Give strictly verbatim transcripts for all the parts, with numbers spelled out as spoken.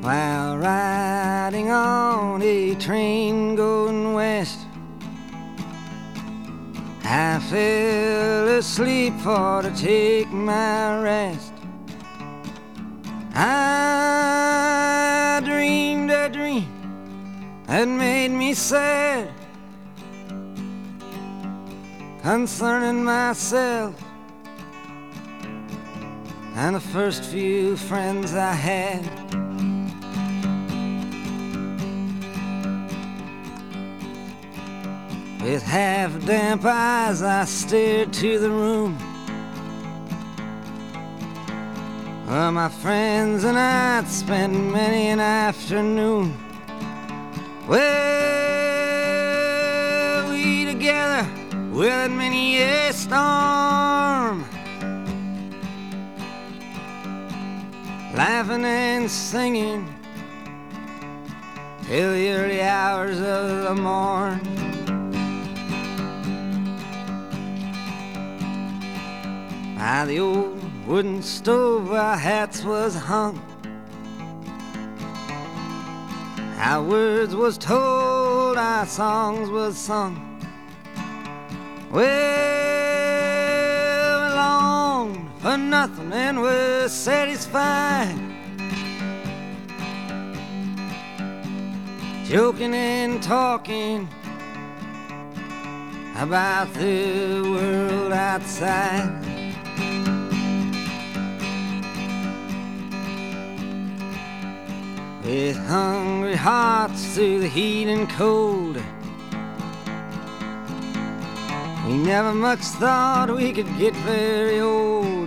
while riding on a train going west. I fell asleep for to take my rest. I dreamed a dream that made me sad concerning myself and the first few friends I had. With half-damp eyes I stared to the room where my friends and I'd spent many an afternoon. Well, we together weathered many a storm, laughing and singing till the early hours of the morn. By the old wooden stove our hats was hung, our words was told, our songs was sung. Well, we longed for nothing and were satisfied, joking and talking about the world outside. With hungry hearts through the heat and cold, we never much thought we could get very old.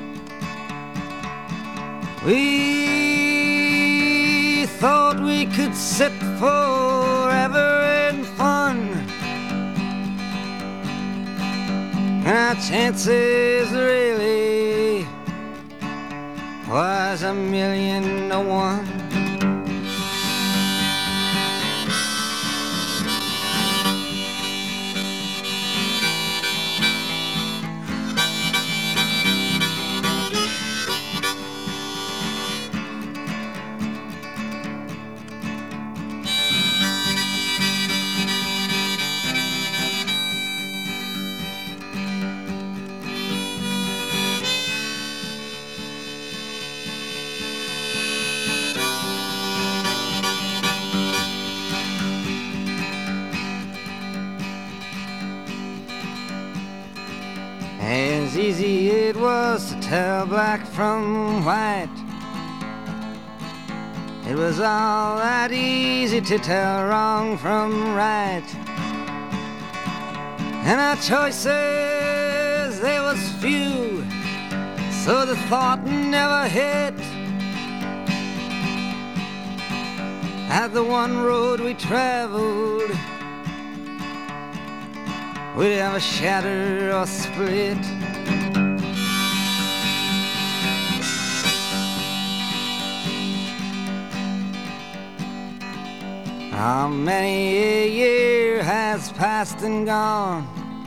We thought we could sit forever in fun, and our chances really was a million to one. As easy it was to tell black from white, it was all that easy to tell wrong from right. And our choices, they was few, so the thought never hit at the one road we traveled we'd ever shatter or split. How many a year has passed and gone,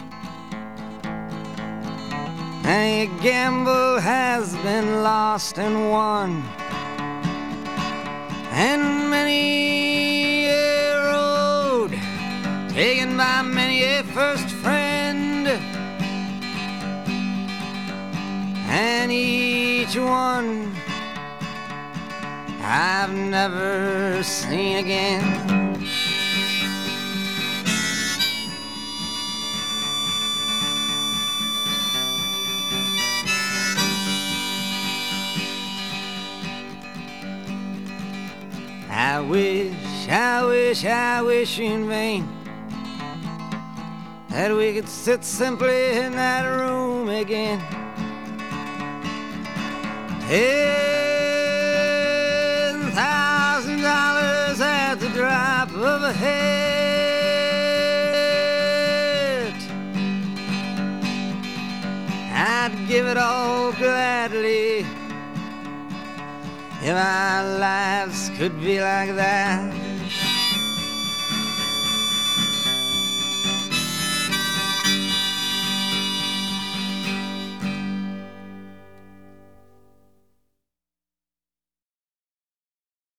many a gamble has been lost and won, and many a road taken by many a first friend, and each one I've never seen again. I wish, I wish, I wish in vain that we could sit simply in that room again. Ten thousand dollars at the drop of a hat, I'd give it all gladly if our lives could be like that.